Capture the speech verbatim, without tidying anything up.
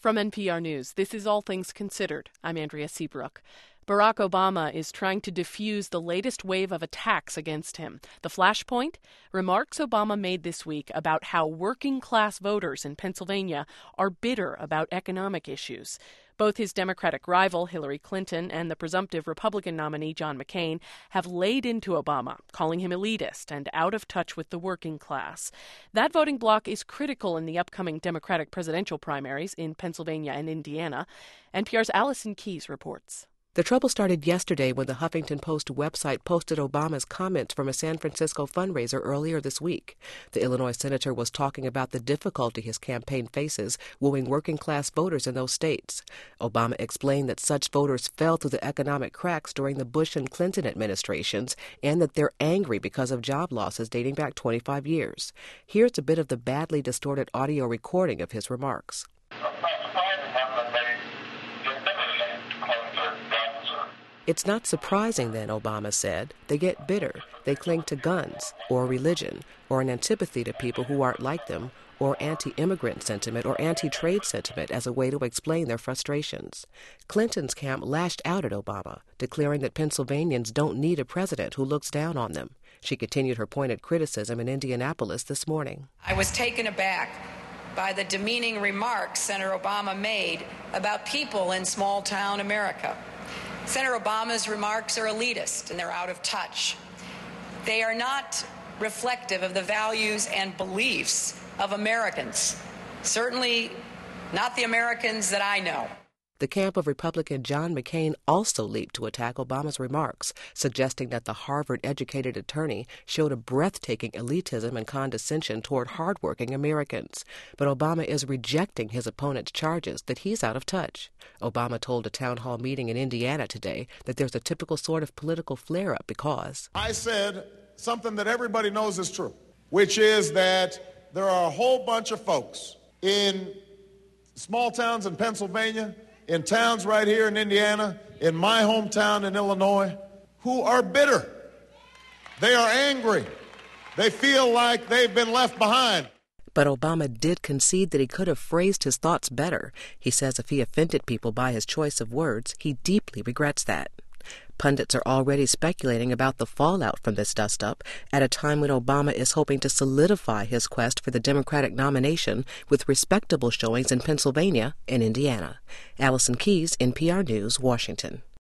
From N P R News, this is All Things Considered. I'm Andrea Seabrook. Barack Obama is trying to defuse the latest wave of attacks against him. The flashpoint? Remarks Obama made this week about how working-class voters in Pennsylvania are bitter about economic issues. Both his Democratic rival, Hillary Clinton, and the presumptive Republican nominee, John McCain, have laid into Obama, calling him elitist and out of touch with the working class. That voting bloc is critical in the upcoming Democratic presidential primaries in Pennsylvania and Indiana. N P R's Allison Keyes reports. The trouble started yesterday when the Huffington Post website posted Obama's comments from a San Francisco fundraiser earlier this week. The Illinois senator was talking about the difficulty his campaign faces wooing working-class voters in those states. Obama explained that such voters fell through the economic cracks during the Bush and Clinton administrations and that they're angry because of job losses dating back twenty-five years. Here's a bit of the badly distorted audio recording of his remarks. It's not surprising, then, Obama said. They get bitter. They cling to guns, or religion, or an antipathy to people who aren't like them, or anti-immigrant sentiment or anti-trade sentiment as a way to explain their frustrations. Clinton's camp lashed out at Obama, declaring that Pennsylvanians don't need a president who looks down on them. She continued her pointed criticism in Indianapolis this morning. I was taken aback by the demeaning remarks Senator Obama made about people in small-town America. Senator Obama's remarks are elitist and they're out of touch. They are not reflective of the values and beliefs of Americans, certainly not the Americans that I know. The camp of Republican John McCain also leaped to attack Obama's remarks, suggesting that the Harvard-educated attorney showed a breathtaking elitism and condescension toward hardworking Americans. But Obama is rejecting his opponent's charges that he's out of touch. Obama told a town hall meeting in Indiana today that there's a typical sort of political flare-up because I said something that everybody knows is true, which is that there are a whole bunch of folks in small towns in Pennsylvania, in towns right here in Indiana, in my hometown in Illinois, who are bitter. They are angry. They feel like they've been left behind. But Obama did concede that he could have phrased his thoughts better. He says if he offended people by his choice of words, he deeply regrets that. Pundits are already speculating about the fallout from this dust-up at a time when Obama is hoping to solidify his quest for the Democratic nomination with respectable showings in Pennsylvania and Indiana. Allison Keyes, N P R News, Washington.